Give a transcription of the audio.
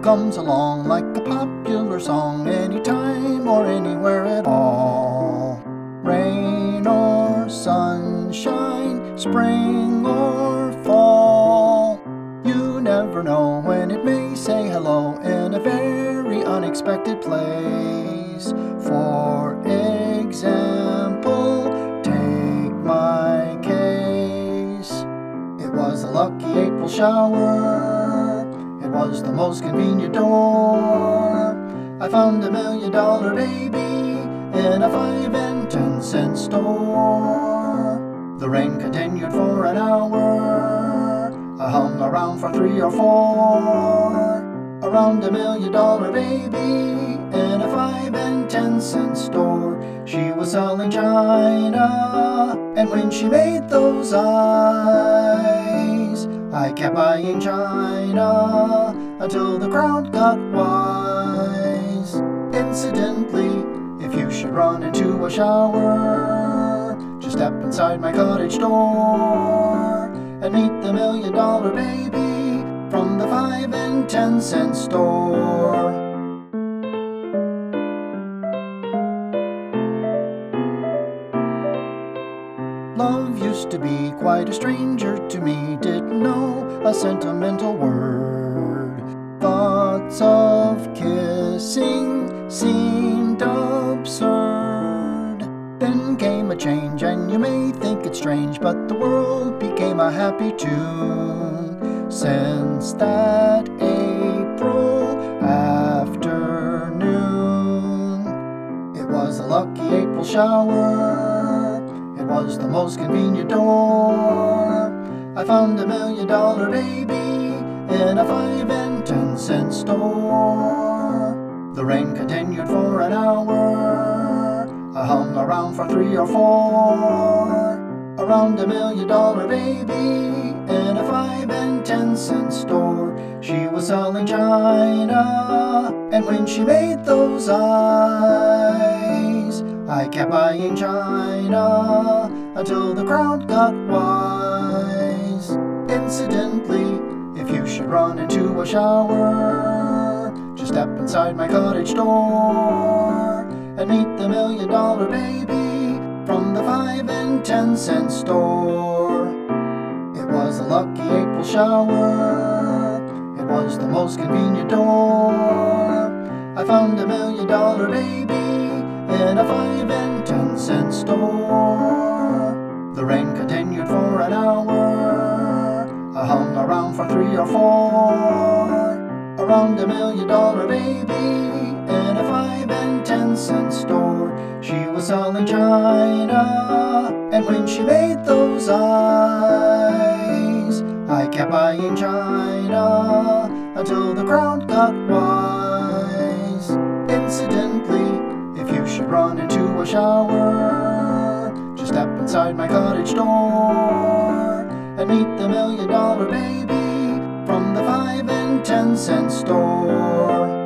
comes along like a popular song, anytime or anywhere at all. Rain or sunshine, spring or fall, you never know when it may say hello in a very unexpected place. For example, take my case. It was a lucky April shower. It was the most convenient door. I found $1 million baby in a 5 and 10 cent store. The rain continued for an hour. I hung around for 3 or 4. Around $1 million baby in a 5 and 10 cent store. She was selling china, and when she made those eyes, I kept buying china until the crowd got wise. Incidentally, if you should run into a shower, just step inside my cottage door and meet the $1 million baby from the 5 and 10 cent store. Love used to be quite a stranger to me, didn't know a sentimental word. Thoughts of kissing seemed absurd. Then came a change, and you may think it strange, but the world became a happy tune. Since that April afternoon, it was a lucky April shower. It was the most convenient door. I found $1 million baby in a 5 and 10 cent store. The rain continued for an hour. I hung around for 3 or 4. Around $1 million baby in a 5 and 10 cent store. She was selling china, and when she made those eyes, I kept buying china until the crowd got wise. Incidentally, if you should run into a shower, just step inside my cottage door and meet the $1 million baby from the 5 and 10 cent store. It was a lucky April shower. It was the most convenient door. I found $1 million baby in a 5 and 10 cent store. The rain continued for an hour. I hung around for 3 or 4. Around $1 million baby in a 5 and 10 cent store. She was selling china, and when she made those eyes, I kept buying china until the crowd got wise. Incidentally, if you should run into a shower, just step inside my cottage door and meet the $1 million baby from the 5 and 10 cent store.